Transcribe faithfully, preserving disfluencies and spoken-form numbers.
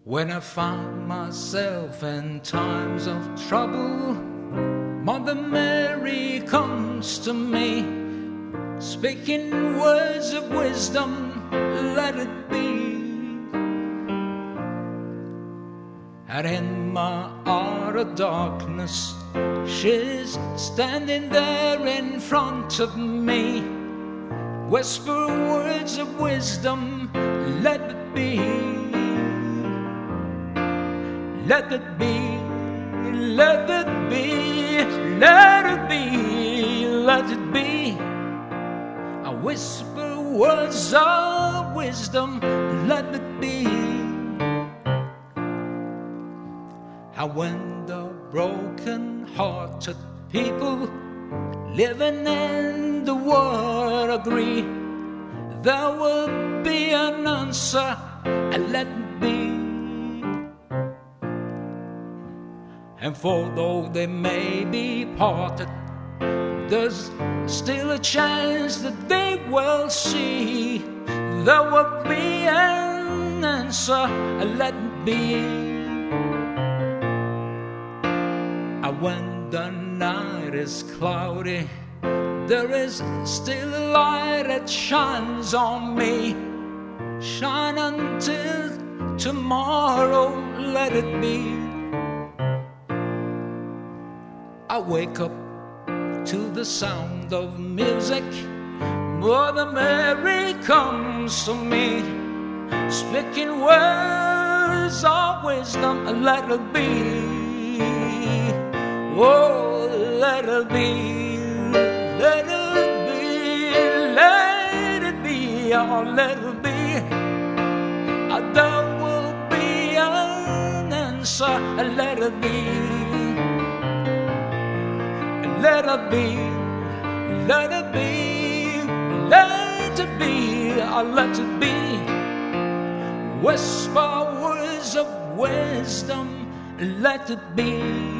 When I find myself in times of trouble, Mother Mary comes to me, speaking words of wisdom, let it be. And in my hour of darkness, she's standing there in front of me, whisper words of wisdom, let it be. Let it be, let it be, let it be, let it be. I whisper words of wisdom, let it be. And when the broken-hearted people living in the world agree, there will be an answer, and let it be. And for though they may be parted, there's still a chance that they will see. There will be an answer, and let it be. And when the night is cloudy, there is still a light that shines on me. Shine until tomorrow, let it be. I wake up to the sound of music. Mother Mary comes to me, speaking words of wisdom, let it be. Oh, let it be, let it be, let it be, oh, let it be. Oh, there will be an answer, let it be. Let it be, let it be, let it be, oh, let it be. Whisper words of wisdom, let it be.